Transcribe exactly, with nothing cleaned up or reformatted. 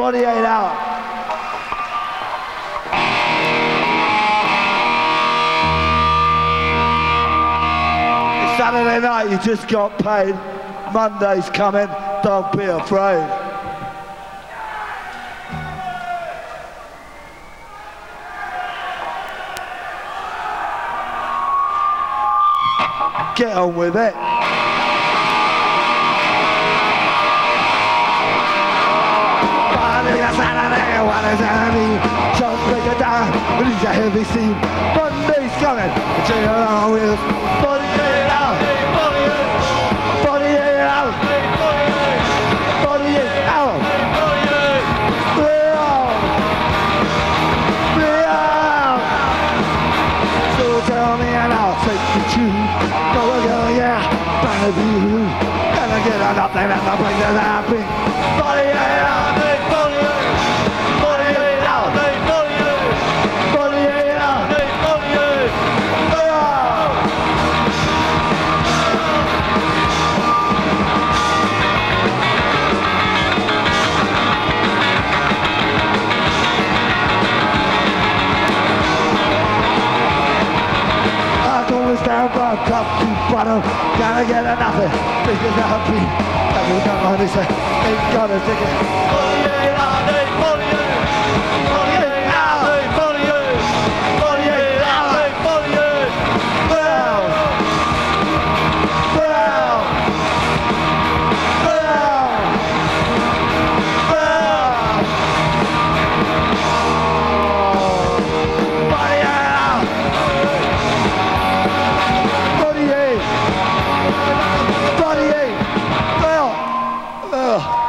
forty-eight hours. It's Saturday night, you just got paid. Monday's coming, don't be afraid. Get on with it. What does that mean? Just break it down, release a heavy steam. Monday's coming, take it on with forty-eight hours. forty-eight hours. forty-eight hours. Three hours. Three hours. So tell me and I'll take you to go again, yeah, baby. And I get on nothing and I bring that happy. forty-eight hours. Down from top to bottom, gotta get nothing, because I'll be every time I say, ain't gonna take it. forty-eight hours, forty-eight, forty-eight hours, forty-eight, forty-eight hours, forty-eight, well, well, well, well, forty-eight hours. forty-eight. Well, ugh.